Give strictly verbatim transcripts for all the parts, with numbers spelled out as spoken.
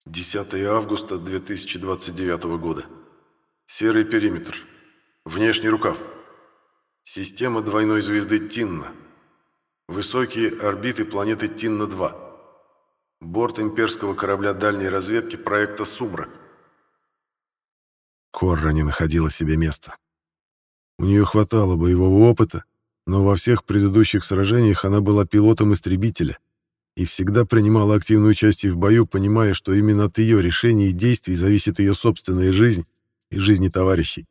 десятое августа две тысячи двадцать девятого года. Серый периметр. Внешний рукав. Система двойной звезды Тинна. Высокие орбиты планеты Тинна-два. Борт имперского корабля дальней разведки проекта «Сумрак». Корра не находила себе места. У нее хватало боевого опыта, но во всех предыдущих сражениях она была пилотом истребителя и всегда принимала активное участие в бою, понимая, что именно от ее решений и действий зависит ее собственная жизнь и жизни товарищей.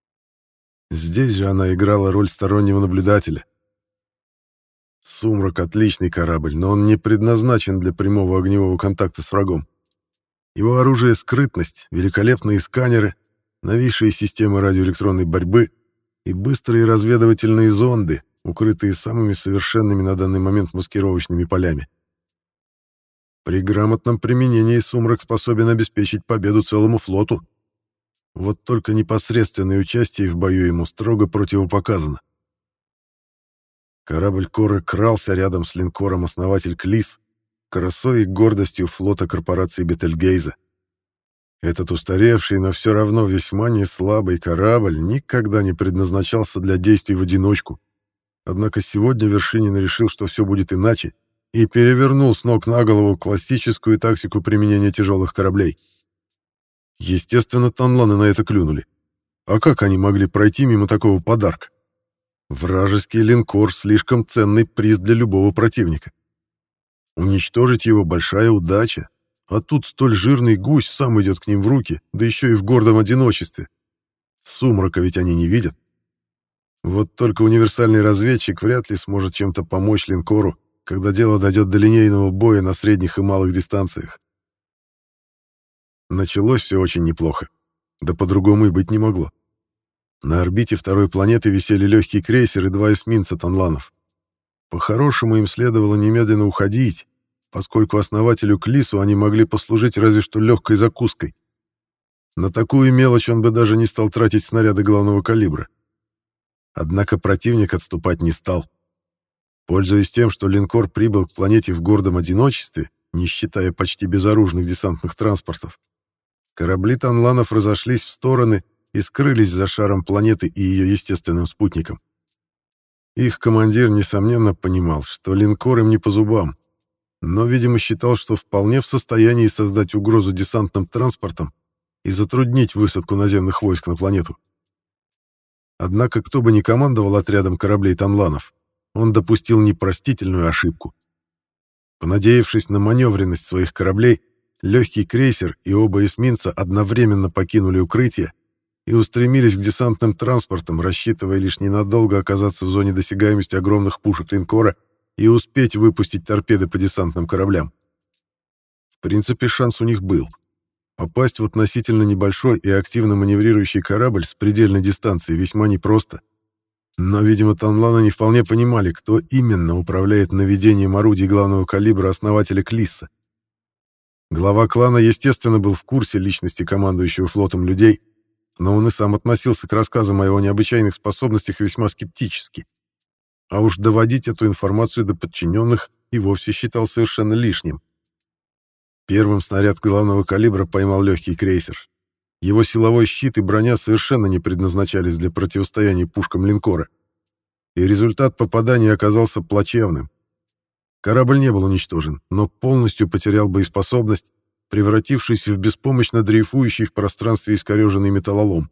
Здесь же она играла роль стороннего наблюдателя. «Сумрак» — отличный корабль, но он не предназначен для прямого огневого контакта с врагом. Его оружие — скрытность, великолепные сканеры, новейшие системы радиоэлектронной борьбы и быстрые разведывательные зонды, укрытые самыми совершенными на данный момент маскировочными полями. При грамотном применении «Сумрак» способен обеспечить победу целому флоту. Вот только непосредственное участие в бою ему строго противопоказано. Корабль Коры крался рядом с линкором основатель Клис, красой и гордостью флота корпорации Бетельгейза. Этот устаревший, но все равно весьма неслабый корабль никогда не предназначался для действий в одиночку. Однако сегодня Вершинин решил, что все будет иначе, и перевернул с ног на голову классическую тактику применения тяжелых кораблей. Естественно, танланы на это клюнули. А как они могли пройти мимо такого подарка? Вражеский линкор — слишком ценный приз для любого противника. Уничтожить его — большая удача, а тут столь жирный гусь сам идет к ним в руки, да еще и в гордом одиночестве. Сумрака ведь они не видят. Вот только универсальный разведчик вряд ли сможет чем-то помочь линкору, когда дело дойдет до линейного боя на средних и малых дистанциях. Началось все очень неплохо. Да по-другому и быть не могло. На орбите второй планеты висели легкий крейсер и два эсминца танланов. По-хорошему им следовало немедленно уходить, поскольку основателю Клису они могли послужить разве что легкой закуской. На такую мелочь он бы даже не стал тратить снаряды главного калибра. Однако противник отступать не стал. Пользуясь тем, что линкор прибыл к планете в гордом одиночестве, не считая почти безоружных десантных транспортов, корабли танланов разошлись в стороны и скрылись за шаром планеты и ее естественным спутником. Их командир, несомненно, понимал, что линкор им не по зубам, но, видимо, считал, что вполне в состоянии создать угрозу десантным транспортам и затруднить высадку наземных войск на планету. Однако, кто бы ни командовал отрядом кораблей танланов, он допустил непростительную ошибку. Понадеявшись на маневренность своих кораблей, легкий крейсер и оба эсминца одновременно покинули укрытие и устремились к десантным транспортам, рассчитывая лишь ненадолго оказаться в зоне досягаемости огромных пушек линкора и успеть выпустить торпеды по десантным кораблям. В принципе, шанс у них был. Попасть в относительно небольшой и активно маневрирующий корабль с предельной дистанции весьма непросто. Но, видимо, танланы не вполне понимали, кто именно управляет наведением орудий главного калибра основателя Клисса. Глава клана, естественно, был в курсе личности командующего флотом людей, но он и сам относился к рассказам о его необычайных способностях весьма скептически. А уж доводить эту информацию до подчиненных и вовсе считал совершенно лишним. Первым снаряд главного калибра поймал легкий крейсер. Его силовой щит и броня совершенно не предназначались для противостояния пушкам линкора. И результат попадания оказался плачевным. Корабль не был уничтожен, но полностью потерял боеспособность, превратившись в беспомощно дрейфующий в пространстве искореженный металлолом.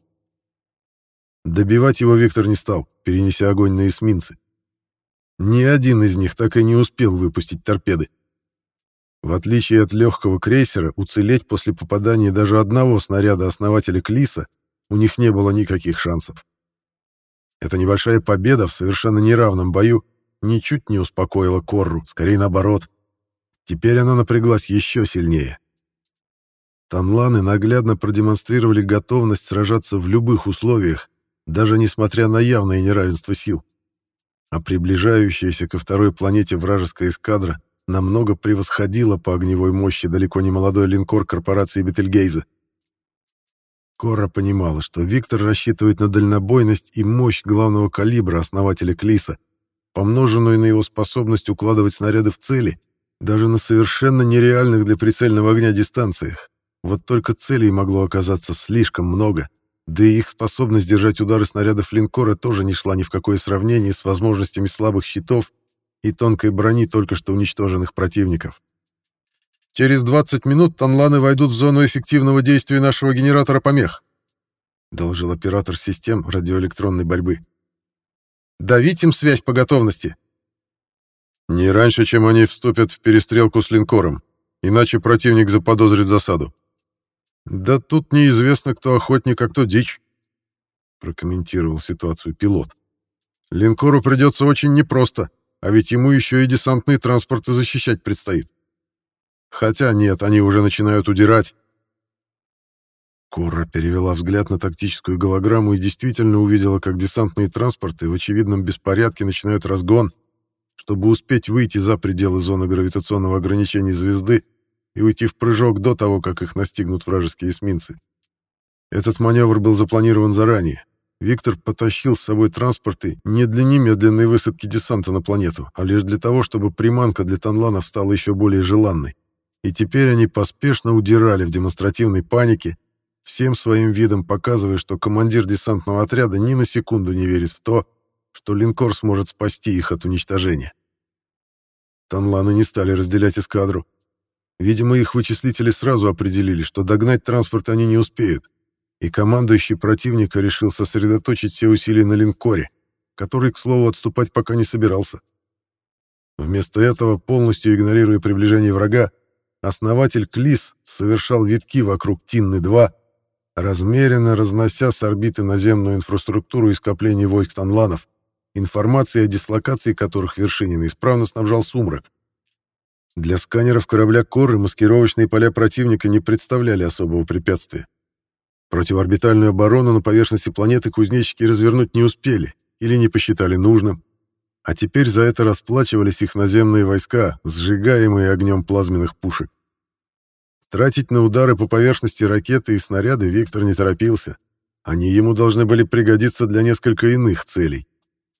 Добивать его Виктор не стал, перенеся огонь на эсминцы. Ни один из них так и не успел выпустить торпеды. В отличие от легкого крейсера, уцелеть после попадания даже одного снаряда основателя Клиса у них не было никаких шансов. Эта небольшая победа в совершенно неравном бою ничуть не успокоила Корру, скорее наоборот. Теперь она напряглась еще сильнее. Танланы наглядно продемонстрировали готовность сражаться в любых условиях, даже несмотря на явное неравенство сил. А приближающаяся ко второй планете вражеская эскадра намного превосходила по огневой мощи далеко не молодой линкор корпорации Бетельгейза. Корра понимала, что Виктор рассчитывает на дальнобойность и мощь главного калибра основателя Клиса, помноженную на его способность укладывать снаряды в цели даже на совершенно нереальных для прицельного огня дистанциях. Вот только целей могло оказаться слишком много, да и их способность держать удары снарядов линкора тоже не шла ни в какое сравнение с возможностями слабых щитов и тонкой брони только что уничтоженных противников. «Через двадцать минут танланы войдут в зону эффективного действия нашего генератора помех», — доложил оператор систем радиоэлектронной борьбы. «Давить им связь по готовности». «Не раньше, чем они вступят в перестрелку с линкором, иначе противник заподозрит засаду». «Да тут неизвестно, кто охотник, а кто дичь», — прокомментировал ситуацию пилот. «Линкору придется очень непросто, а ведь ему еще и десантные транспорты защищать предстоит. Хотя нет, они уже начинают удирать». Корра перевела взгляд на тактическую голограмму и действительно увидела, как десантные транспорты в очевидном беспорядке начинают разгон, чтобы успеть выйти за пределы зоны гравитационного ограничения звезды и уйти в прыжок до того, как их настигнут вражеские эсминцы. Этот маневр был запланирован заранее. Виктор потащил с собой транспорты не для немедленной высадки десанта на планету, а лишь для того, чтобы приманка для танланов стала еще более желанной. И теперь они поспешно удирали в демонстративной панике, всем своим видом показывая, что командир десантного отряда ни на секунду не верит в то, что линкор сможет спасти их от уничтожения. Танланы не стали разделять эскадру. Видимо, их вычислители сразу определили, что догнать транспорт они не успеют, и командующий противника решил сосредоточить все усилия на линкоре, который, к слову, отступать пока не собирался. Вместо этого, полностью игнорируя приближение врага, основатель Клис совершал витки вокруг Тинны-два, размеренно разнося с орбиты наземную инфраструктуру и скопление войск танланов, информацией о дислокации которых Вершинин исправно снабжал Сумрак. Для сканеров корабля Корры маскировочные поля противника не представляли особого препятствия. Противоорбитальную оборону на поверхности планеты кузнечики развернуть не успели или не посчитали нужным, а теперь за это расплачивались их наземные войска, сжигаемые огнем плазменных пушек. Тратить на удары по поверхности ракеты и снаряды Виктор не торопился. Они ему должны были пригодиться для несколько иных целей.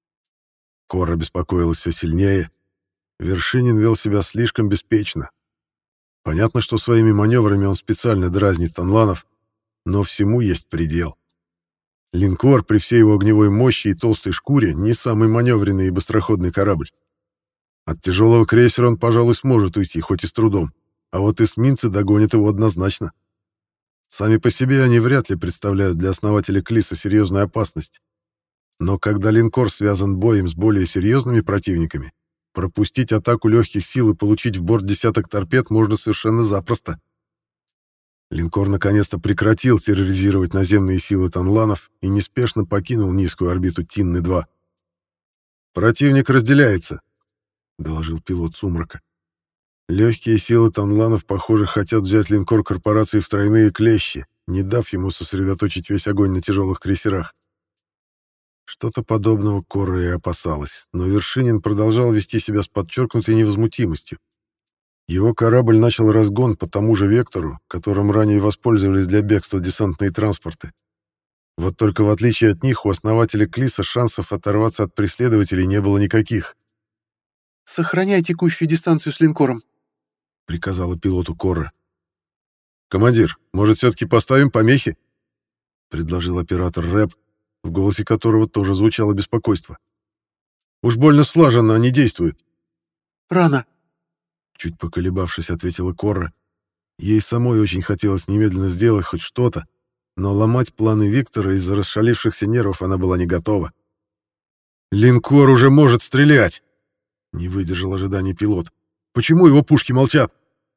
Корра беспокоилась все сильнее. Вершинин вел себя слишком беспечно. Понятно, что своими маневрами он специально дразнит танланов, но всему есть предел. Линкор при всей его огневой мощи и толстой шкуре не самый маневренный и быстроходный корабль. От тяжелого крейсера он, пожалуй, сможет уйти, хоть и с трудом, а вот эсминцы догонят его однозначно. Сами по себе они вряд ли представляют для основателя Клиса серьезную опасность. Но когда линкор связан боем с более серьезными противниками, пропустить атаку легких сил и получить в борт десяток торпед можно совершенно запросто. Линкор наконец-то прекратил терроризировать наземные силы танланов и неспешно покинул низкую орбиту Тинны-два. «Противник разделяется», — доложил пилот Сумрака. «Легкие силы танланов, похоже, хотят взять линкор корпорации в тройные клещи, не дав ему сосредоточить весь огонь на тяжелых крейсерах». Что-то подобного Корра и опасалась, но Вершинин продолжал вести себя с подчеркнутой невозмутимостью. Его корабль начал разгон по тому же вектору, которым ранее воспользовались для бегства десантные транспорты. Вот только в отличие от них у основателя Клиса шансов оторваться от преследователей не было никаких. «Сохраняй текущую дистанцию с линкором», — приказала пилоту Корра. «Командир, может, все-таки поставим помехи?» — предложил оператор Рэп, в голосе которого тоже звучало беспокойство. «Уж больно слаженно они действуют». «Рано», — чуть поколебавшись, ответила Корра. Ей самой очень хотелось немедленно сделать хоть что-то, но ломать планы Виктора из-за расшалившихся нервов она была не готова. «Линкор уже может стрелять!» — не выдержал ожиданий пилот. «Почему его пушки молчат?»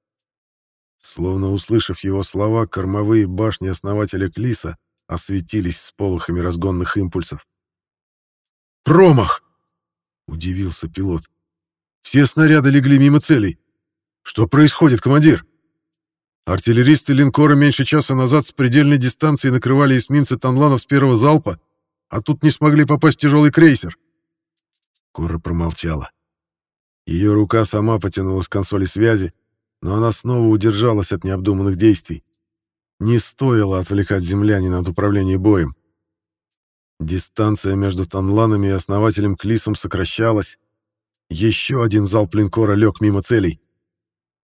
Словно услышав его слова, кормовые башни основателя Клиса осветились сполохами разгонных импульсов. «Промах!» — удивился пилот. «Все снаряды легли мимо целей. Что происходит, командир?» Артиллеристы линкора меньше часа назад с предельной дистанции накрывали эсминцы танланов с первого залпа, а тут не смогли попасть в тяжелый крейсер. Корра промолчала. Ее рука сама потянулась к консоли связи, но она снова удержалась от необдуманных действий. Не стоило отвлекать землянина от управления боем. Дистанция между танланами и основателем Клисом сокращалась. Еще один залп линкора лег мимо целей.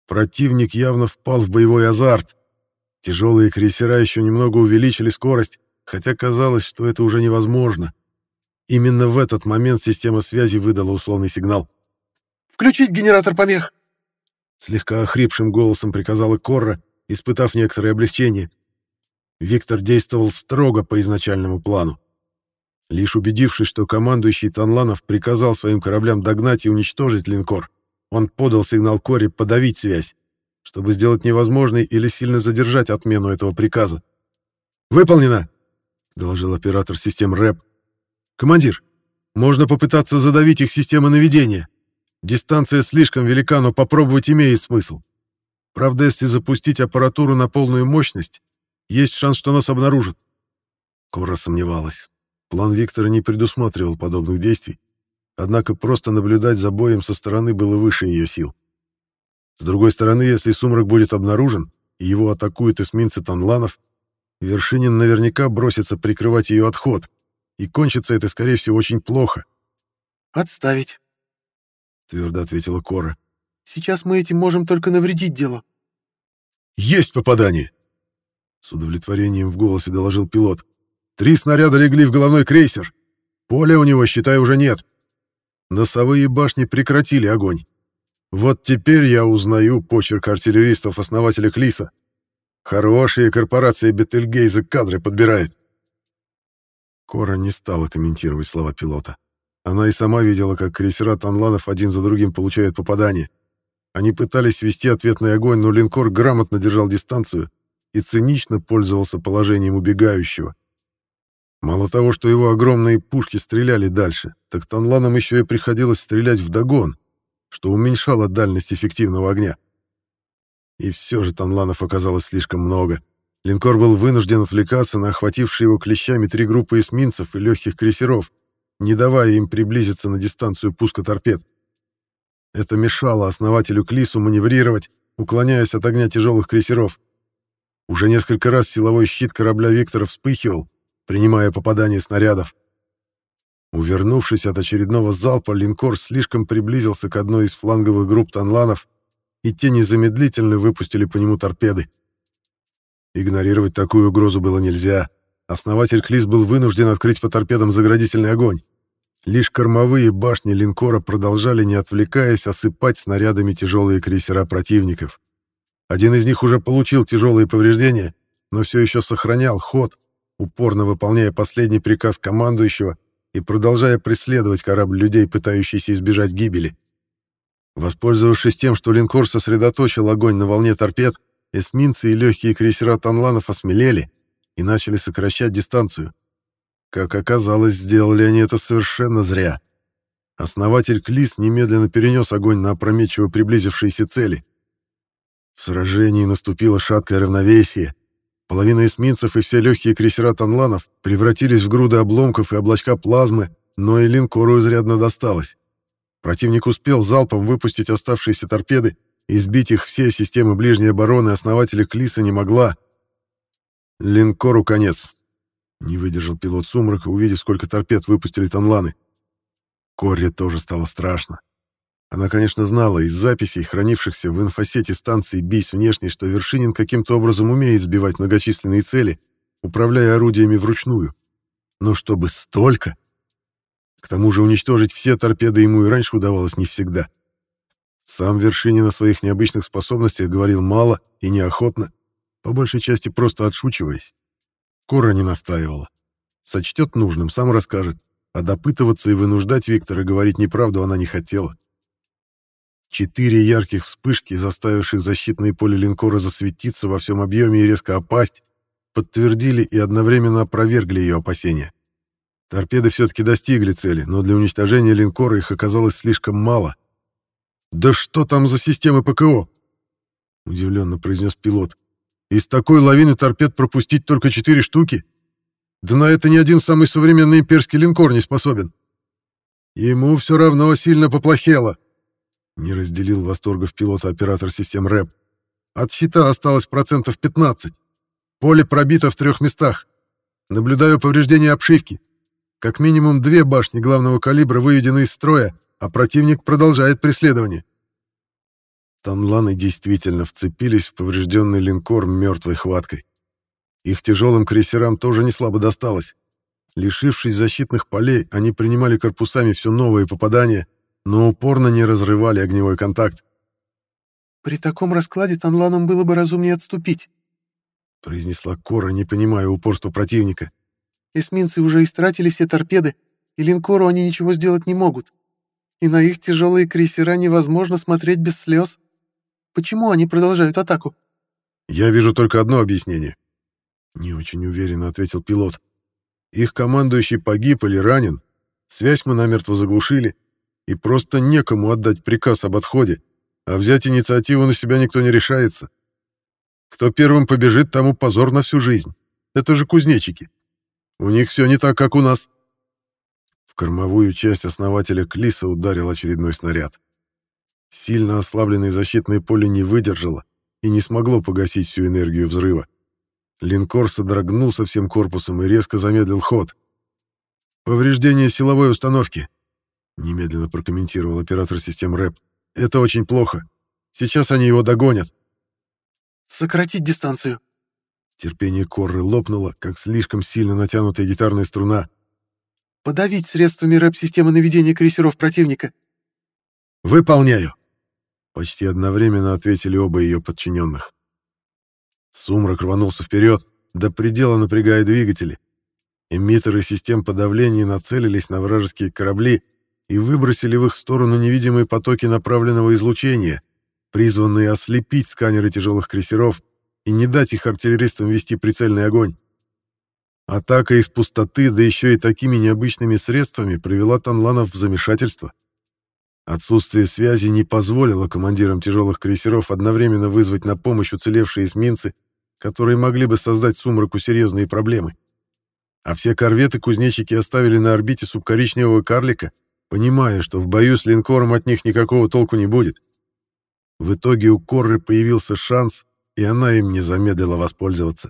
Противник явно впал в боевой азарт. Тяжелые крейсера еще немного увеличили скорость, хотя казалось, что это уже невозможно. Именно в этот момент система связи выдала условный сигнал. «Включить генератор помех!» Слегка охрипшим голосом приказала Корра, испытав некоторое облегчение. Виктор действовал строго по изначальному плану. Лишь убедившись, что командующий Танланов приказал своим кораблям догнать и уничтожить линкор, он подал сигнал Корре подавить связь, чтобы сделать невозможной или сильно задержать отмену этого приказа. «Выполнено!» — доложил оператор систем РЭП. «Командир, можно попытаться задавить их системы наведения. Дистанция слишком велика, но попробовать имеет смысл. Правда, если запустить аппаратуру на полную мощность, есть шанс, что нас обнаружат». Корра сомневалась. План Виктора не предусматривал подобных действий, однако просто наблюдать за боем со стороны было выше ее сил. С другой стороны, если Сумрак будет обнаружен, и его атакуют эсминцы Танланов, Вершинин наверняка бросится прикрывать ее отход, и кончится это, скорее всего, очень плохо. «Отставить», — твердо ответила Корра. «Сейчас мы этим можем только навредить делу». «Есть попадание!» С удовлетворением в голосе доложил пилот. «Три снаряда легли в головной крейсер. Поля у него, считай, уже нет. Носовые башни прекратили огонь. Вот теперь я узнаю почерк артиллеристов-основателя Клиса. Хорошие корпорации Бетельгейза кадры подбирает». Корра не стала комментировать слова пилота. Она и сама видела, как крейсера Танланов один за другим получают попадания. Они пытались вести ответный огонь, но линкор грамотно держал дистанцию и цинично пользовался положением убегающего. Мало того, что его огромные пушки стреляли дальше, так Танланам еще и приходилось стрелять вдогон, что уменьшало дальность эффективного огня. И все же Танланов оказалось слишком много. Линкор был вынужден отвлекаться на охватившие его клещами три группы эсминцев и легких крейсеров, не давая им приблизиться на дистанцию пуска торпед. Это мешало основателю Клису маневрировать, уклоняясь от огня тяжелых крейсеров. Уже несколько раз силовой щит корабля Виктора вспыхивал, принимая попадание снарядов. Увернувшись от очередного залпа, линкор слишком приблизился к одной из фланговых групп Танланов, и те незамедлительно выпустили по нему торпеды. Игнорировать такую угрозу было нельзя. Основатель Клис был вынужден открыть по торпедам заградительный огонь. Лишь кормовые башни линкора продолжали, не отвлекаясь, осыпать снарядами тяжелые крейсера противников. Один из них уже получил тяжелые повреждения, но все еще сохранял ход, упорно выполняя последний приказ командующего и продолжая преследовать корабль людей, пытающийся избежать гибели. Воспользовавшись тем, что линкор сосредоточил огонь на волне торпед, эсминцы и легкие крейсера Танланов осмелели и начали сокращать дистанцию. Как оказалось, сделали они это совершенно зря. Основатель Клис немедленно перенес огонь на опрометчиво приблизившиеся цели. В сражении наступило шаткое равновесие. Половина эсминцев и все легкие крейсера Танланов превратились в груды обломков и облачка плазмы, но и линкору изрядно досталось. Противник успел залпом выпустить оставшиеся торпеды, и сбить их все системы ближней обороны основателя Клиса не могла. «Линкору конец», — не выдержал пилот Сумрака, увидев, сколько торпед выпустили Танланы. Корре тоже стало страшно. Она, конечно, знала из записей, хранившихся в инфосете станции БИС внешней, что Вершинин каким-то образом умеет сбивать многочисленные цели, управляя орудиями вручную. Но чтобы столько... К тому же уничтожить все торпеды ему и раньше удавалось не всегда. Сам Вершинин о своих необычных способностях говорил мало и неохотно, по большей части просто отшучиваясь. Корра не настаивала. Сочтет нужным, сам расскажет, а допытываться и вынуждать Виктора говорить неправду она не хотела. Четыре ярких вспышки, заставивших защитное поле линкора засветиться во всем объеме и резко опасть, подтвердили и одновременно опровергли ее опасения. Торпеды все-таки достигли цели, но для уничтожения линкора их оказалось слишком мало. «Да что там за системы ПКО?» — удивленно произнес пилот. «Из такой лавины торпед пропустить только четыре штуки? Да на это ни один самый современный имперский линкор не способен. Ему все равно сильно поплохело», — не разделил восторгов пилота оператор систем РЭП. «От щита осталось процентов пятнадцать. Поле пробито в трех местах. Наблюдаю повреждения обшивки. Как минимум две башни главного калибра выведены из строя, а противник продолжает преследование». Танланы действительно вцепились в поврежденный линкор мертвой хваткой. Их тяжелым крейсерам тоже не слабо досталось. Лишившись защитных полей, они принимали корпусами все новые попадания, но упорно не разрывали огневой контакт. «При таком раскладе танланам было бы разумнее отступить», — произнесла Кора, не понимая упорства противника. «Эсминцы уже истратили все торпеды, и линкору они ничего сделать не могут. И на их тяжелые крейсера невозможно смотреть без слез. Почему они продолжают атаку?» «Я вижу только одно объяснение», — не очень уверенно ответил пилот. «Их командующий погиб или ранен, связь мы намертво заглушили, и просто некому отдать приказ об отходе, а взять инициативу на себя никто не решается. Кто первым побежит, тому позор на всю жизнь. Это же кузнечики. У них все не так, как у нас». В кормовую часть основателя Клиса ударил очередной снаряд. Сильно ослабленное защитное поле не выдержало и не смогло погасить всю энергию взрыва. Линкор содрогнулся всем корпусом и резко замедлил ход. «Повреждение силовой установки», — немедленно прокомментировал оператор систем РЭП. «Это очень плохо. Сейчас они его догонят». «Сократить дистанцию». Терпение Корры лопнуло, как слишком сильно натянутая гитарная струна. «Подавить средствами рэп-системы наведения крейсеров противника». «Выполняю!» Почти одновременно ответили оба ее подчиненных. Сумрак рванулся вперед, до предела напрягая двигатели. Эмиттеры систем подавления нацелились на вражеские корабли и выбросили в их сторону невидимые потоки направленного излучения, призванные ослепить сканеры тяжелых крейсеров и не дать их артиллеристам вести прицельный огонь. Атака из пустоты, да еще и такими необычными средствами, привела танланов в замешательство. Отсутствие связи не позволило командирам тяжелых крейсеров одновременно вызвать на помощь уцелевшие эсминцы, которые могли бы создать Сумраку серьезные проблемы. А все корветы-кузнечики оставили на орбите субкоричневого карлика, понимая, что в бою с линкором от них никакого толку не будет. В итоге у Корры появился шанс, и она им не замедлила воспользоваться.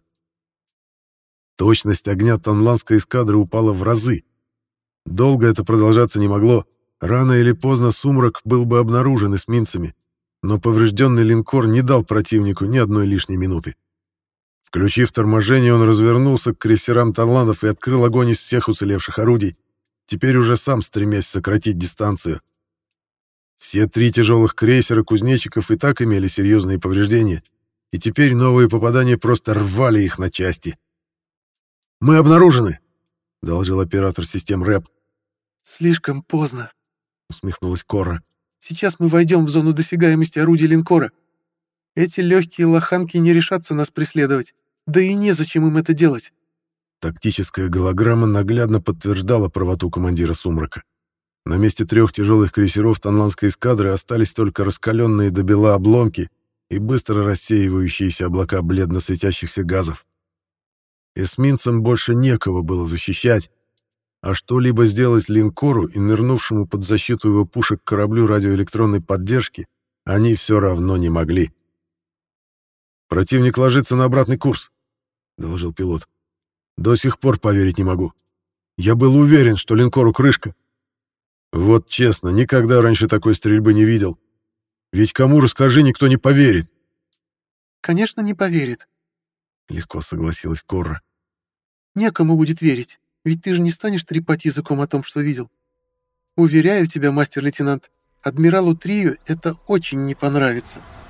Точность огня танланской эскадры упала в разы. Долго это продолжаться не могло. Рано или поздно Сумрак был бы обнаружен эсминцами, но поврежденный линкор не дал противнику ни одной лишней минуты. Включив торможение, он развернулся к крейсерам танланов и открыл огонь из всех уцелевших орудий, теперь уже сам стремясь сократить дистанцию. Все три тяжелых крейсера кузнечиков и так имели серьезные повреждения, и теперь новые попадания просто рвали их на части. «Мы обнаружены!» — доложил оператор систем РЭП. «Слишком поздно», — усмехнулась Корра. «Сейчас мы войдем в зону досягаемости орудий линкора. Эти легкие лоханки не решатся нас преследовать, да и незачем им это делать». Тактическая голограмма наглядно подтверждала правоту командира «Сумрака». На месте трех тяжелых крейсеров танланской эскадры остались только раскаленные до бела обломки и быстро рассеивающиеся облака бледно светящихся газов. Эсминцам больше некого было защищать, а что-либо сделать линкору и нырнувшему под защиту его пушек кораблю радиоэлектронной поддержки они все равно не могли. «Противник ложится на обратный курс», — доложил пилот. «До сих пор поверить не могу. Я был уверен, что линкору крышка. Вот честно, никогда раньше такой стрельбы не видел. Ведь кому расскажи, никто не поверит». «Конечно, не поверит», — легко согласилась Корра. «Некому будет верить, ведь ты же не станешь трепать языком о том, что видел. Уверяю тебя, мастер-лейтенант, адмиралу Трию это очень не понравится».